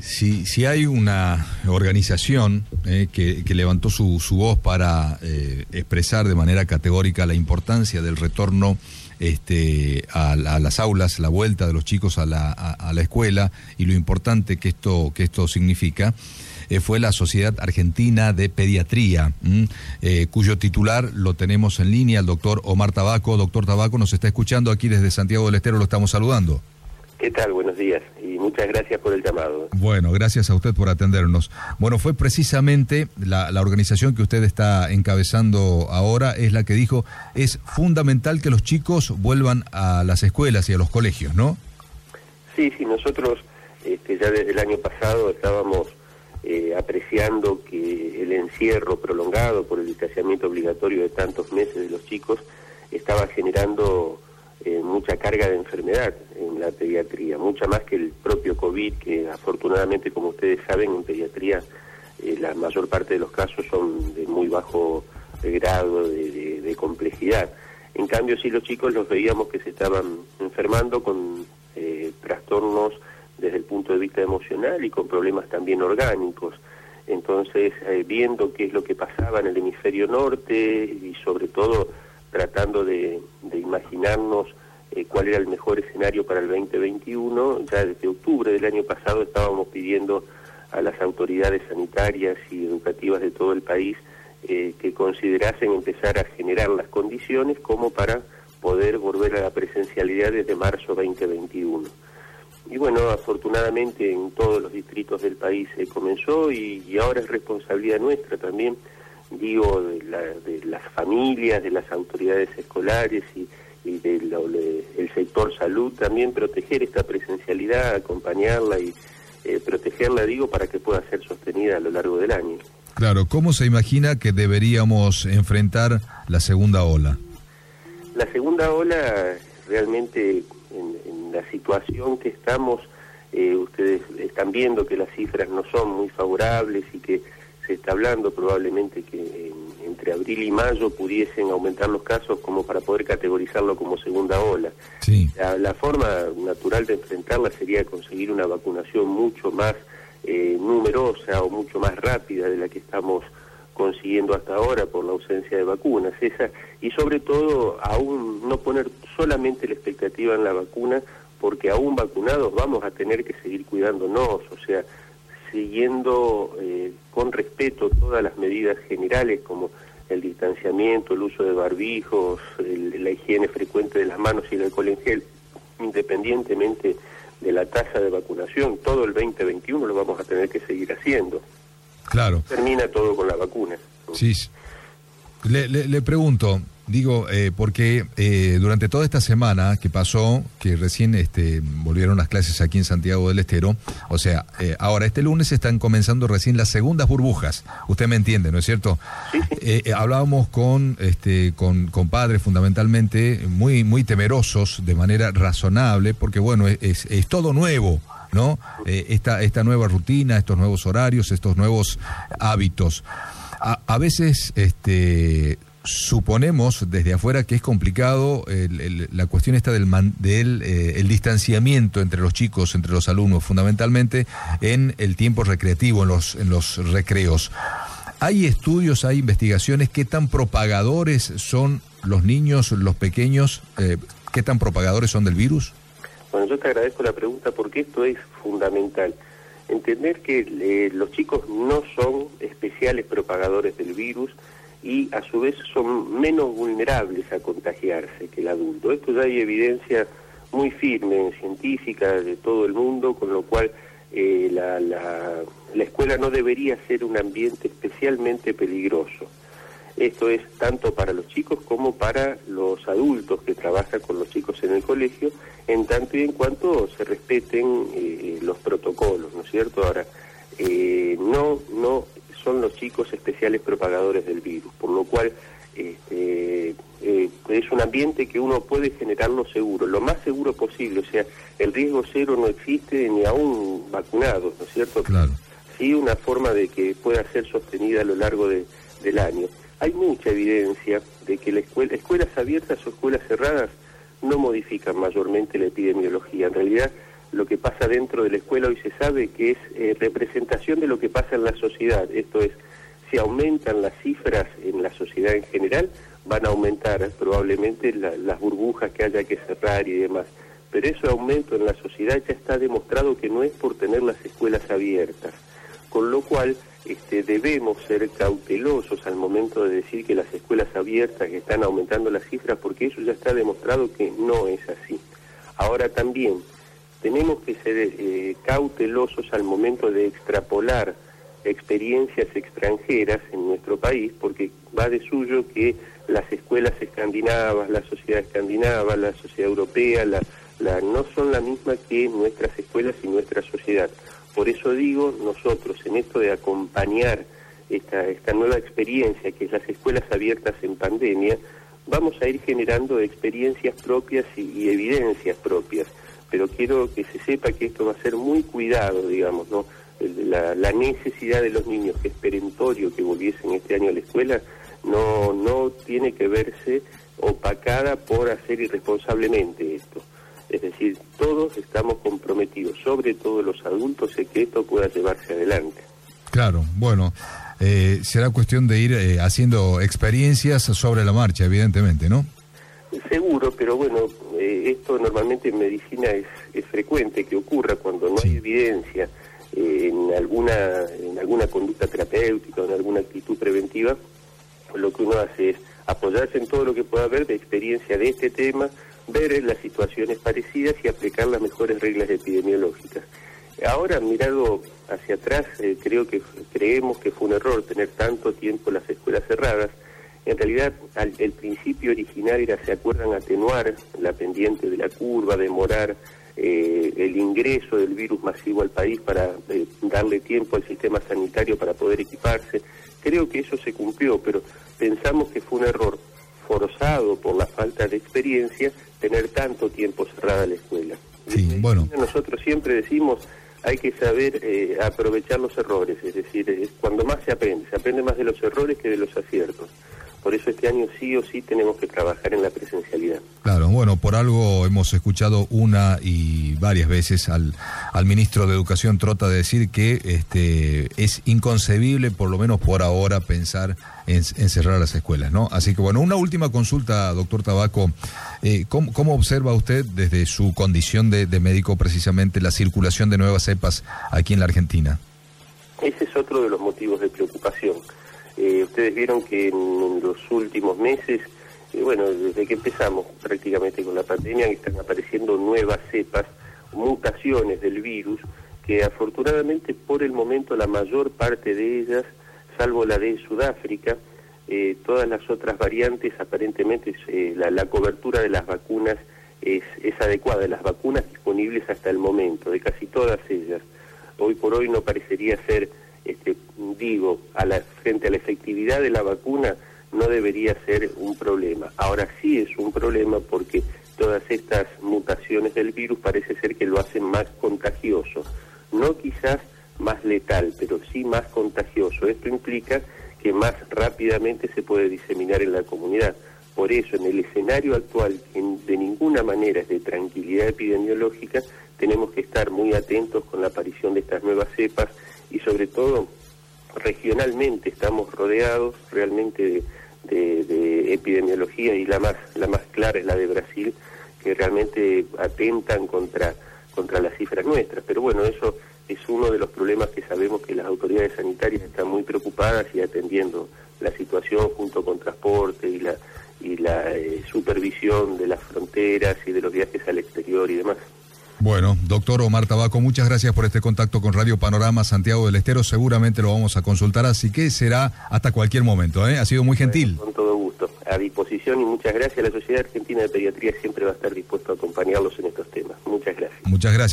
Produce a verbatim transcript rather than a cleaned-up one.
Si, si hay una organización eh, que, que levantó su, su voz para eh, expresar de manera categórica la importancia del retorno este, a, a las aulas, la vuelta de los chicos a la, a, a la escuela y lo importante que esto, que esto significa, eh, fue la Sociedad Argentina de Pediatría, eh, cuyo titular lo tenemos en línea, el doctor Omar Tabaco. Doctor Tabaco, nos está escuchando aquí desde Santiago del Estero, lo estamos saludando. ¿Qué tal? Buenos días y muchas gracias por el llamado. Bueno, gracias a usted por atendernos. Bueno, fue precisamente la, la organización que usted está encabezando ahora, es la que dijo, es fundamental que los chicos vuelvan a las escuelas y a los colegios, ¿no? Sí, sí, nosotros este, ya desde el año pasado estábamos eh, apreciando que el encierro prolongado por el distanciamiento obligatorio de tantos meses de los chicos estaba generando Eh, mucha carga de enfermedad en la pediatría, mucha más que el propio COVID, que afortunadamente, como ustedes saben, en pediatría eh, la mayor parte de los casos son de muy bajo grado de, de, de complejidad. En cambio, sí, los chicos los veíamos que se estaban enfermando con eh, trastornos desde el punto de vista emocional y con problemas también orgánicos. Entonces, eh, viendo qué es lo que pasaba en el hemisferio norte y sobre todo tratando de, de imaginarnos eh, cuál era el mejor escenario para el veinte veintiuno, ya desde octubre del año pasado estábamos pidiendo a las autoridades sanitarias y educativas de todo el país eh, que considerasen empezar a generar las condiciones como para poder volver a la presencialidad desde marzo veinte veintiuno. Y bueno, afortunadamente en todos los distritos del país se comenzó y, y ahora es responsabilidad nuestra también, digo, de, la, de las familias, de las autoridades escolares y, y del de, el sector salud también proteger esta presencialidad, acompañarla y eh, protegerla, digo, para que pueda ser sostenida a lo largo del año. Claro, ¿cómo se imagina que deberíamos enfrentar la segunda ola? La segunda ola, realmente, en, en la situación que estamos, eh, ustedes están viendo que las cifras no son muy favorables y que se está hablando probablemente que en, entre abril y mayo pudiesen aumentar los casos como para poder categorizarlo como segunda ola. Sí. La, la forma natural de enfrentarla sería conseguir una vacunación mucho más eh, numerosa o mucho más rápida de la que estamos consiguiendo hasta ahora por la ausencia de vacunas. Esa, y sobre todo, aún no poner solamente la expectativa en la vacuna, porque aún vacunados vamos a tener que seguir cuidándonos, o sea, siguiendo eh, con respeto todas las medidas generales como el distanciamiento, el uso de barbijos, el, la higiene frecuente de las manos y el alcohol en gel, independientemente de la tasa de vacunación, todo el veinte veintiuno lo vamos a tener que seguir haciendo. Claro. Termina todo con la vacuna. Sí. Le, le, le pregunto, digo, eh, porque eh, durante toda esta semana que pasó, que recién este, volvieron las clases aquí en Santiago del Estero, o sea, eh, ahora este lunes están comenzando recién las segundas burbujas, usted me entiende, ¿no es cierto? Sí. Eh, eh, hablábamos con, este, con, con padres fundamentalmente muy, muy temerosos de manera razonable, porque bueno, es, es, es todo nuevo, ¿no? Eh, esta, esta nueva rutina, estos nuevos horarios, estos nuevos hábitos. A, a veces, este... suponemos desde afuera que es complicado el, el, la cuestión esta del, man, del eh, el distanciamiento entre los chicos, entre los alumnos, fundamentalmente en el tiempo recreativo, en los, en los recreos. ¿Hay estudios, hay investigaciones? ¿Qué tan propagadores son los niños, los pequeños? Eh, ¿Qué tan propagadores son del virus? Bueno, yo te agradezco la pregunta porque esto es fundamental. Entender que eh, los chicos no son especiales propagadores del virus y a su vez son menos vulnerables a contagiarse que el adulto. Esto ya hay evidencia muy firme, científica de todo el mundo, con lo cual eh, la, la, la escuela no debería ser un ambiente especialmente peligroso. Esto es tanto para los chicos como para los adultos que trabajan con los chicos en el colegio, en tanto y en cuanto se respeten eh, los protocolos, ¿no es cierto? Ahora, eh, no, no son los chicos especiales propagadores del virus, por lo cual este, eh, es un ambiente que uno puede generarlo seguro, lo más seguro posible, o sea, el riesgo cero no existe ni aún vacunados, ¿no es cierto? Claro. Sí, una forma de que pueda ser sostenida a lo largo de, del año. Hay mucha evidencia de que la escuela, escuelas abiertas o escuelas cerradas no modifican mayormente la epidemiología. En realidad, lo que pasa dentro de la escuela hoy se sabe que es eh, representación de lo que pasa en la sociedad. Esto es, si aumentan las cifras en la sociedad en general, van a aumentar probablemente la, las burbujas que haya que cerrar y demás. Pero ese aumento en la sociedad ya está demostrado que no es por tener las escuelas abiertas, con lo cual este, debemos ser cautelosos al momento de decir que las escuelas abiertas están aumentando las cifras, porque eso ya está demostrado que no es así. Ahora también tenemos que ser eh, cautelosos al momento de extrapolar experiencias extranjeras en nuestro país, porque va de suyo que las escuelas escandinavas, la sociedad escandinava, la sociedad europea, la, la, no son la misma que nuestras escuelas y nuestra sociedad. Por eso digo, nosotros en esto de acompañar esta, esta nueva experiencia que es las escuelas abiertas en pandemia, vamos a ir generando experiencias propias y, y evidencias propias, pero quiero que se sepa que esto va a ser muy cuidado, digamos, ¿no? La, la necesidad de los niños, que es perentorio que volviesen este año a la escuela, no, no tiene que verse opacada por hacer irresponsablemente esto. Es decir, todos estamos comprometidos, sobre todo los adultos, en que esto pueda llevarse adelante. Claro, bueno, eh, será cuestión de ir eh, haciendo experiencias sobre la marcha, evidentemente, ¿no? Seguro, pero bueno, eh, esto normalmente en medicina es, es frecuente que ocurra cuando no sí. hay evidencia eh, en alguna en alguna conducta terapéutica o en alguna actitud preventiva. Lo que uno hace es apoyarse en todo lo que pueda haber de experiencia de este tema, ver las situaciones parecidas y aplicar las mejores reglas epidemiológicas. Ahora, mirado hacia atrás, eh, creo que creemos que fue un error tener tanto tiempo las escuelas cerradas. En realidad, al, el principio original era, ¿se acuerdan?, atenuar la pendiente de la curva, demorar eh, el ingreso del virus masivo al país para eh, darle tiempo al sistema sanitario para poder equiparse. Creo que eso se cumplió, pero pensamos que fue un error forzado por la falta de experiencia tener tanto tiempo cerrada la escuela. Sí, bueno. Nosotros siempre decimos, hay que saber eh, aprovechar los errores, es decir, es cuando más se aprende, se aprende más de los errores que de los aciertos. Por eso este año sí o sí tenemos que trabajar en la presencialidad. Claro, bueno, por algo hemos escuchado una y varias veces al, al ministro de Educación Trota decir que este es inconcebible, por lo menos por ahora, pensar en, en cerrar las escuelas, ¿no? Así que bueno, una última consulta, doctor Tabaco. Eh, ¿cómo, ¿Cómo observa usted desde su condición de, de médico precisamente la circulación de nuevas cepas aquí en la Argentina? Ese es otro de los motivos de preocupación. Eh, ustedes vieron que en, en los últimos meses, eh, bueno, desde que empezamos prácticamente con la pandemia, están apareciendo nuevas cepas, mutaciones del virus, que afortunadamente por el momento la mayor parte de ellas, salvo la de Sudáfrica, eh, todas las otras variantes aparentemente eh, la, la cobertura de las vacunas es, es adecuada, de las vacunas disponibles hasta el momento, de casi todas ellas. Hoy por hoy no parecería ser... Este, digo, a la, frente a la efectividad de la vacuna no debería ser un problema. Ahora sí es un problema porque todas estas mutaciones del virus parece ser que lo hacen más contagioso. No quizás más letal, pero sí más contagioso. Esto implica que más rápidamente se puede diseminar en la comunidad. Por eso, en el escenario actual, que de ninguna manera es de tranquilidad epidemiológica, tenemos que estar muy atentos con la aparición de estas nuevas cepas y sobre todo regionalmente estamos rodeados realmente de, de, de epidemiología, y la más la más clara es la de Brasil, que realmente atentan contra contra las cifras nuestras. Pero bueno, eso es uno de los problemas que sabemos que las autoridades sanitarias están muy preocupadas y atendiendo la situación junto con transporte y la y la eh, supervisión de las fronteras y de los viajes al exterior y demás. Bueno, doctor Omar Tabaco, muchas gracias por este contacto con Radio Panorama Santiago del Estero. Seguramente lo vamos a consultar, así que será hasta cualquier momento, ¿eh? Ha sido muy gentil. Bueno, con todo gusto. A disposición y muchas gracias. La Sociedad Argentina de Pediatría siempre va a estar dispuesto a acompañarlos en estos temas. Muchas gracias. Muchas gracias.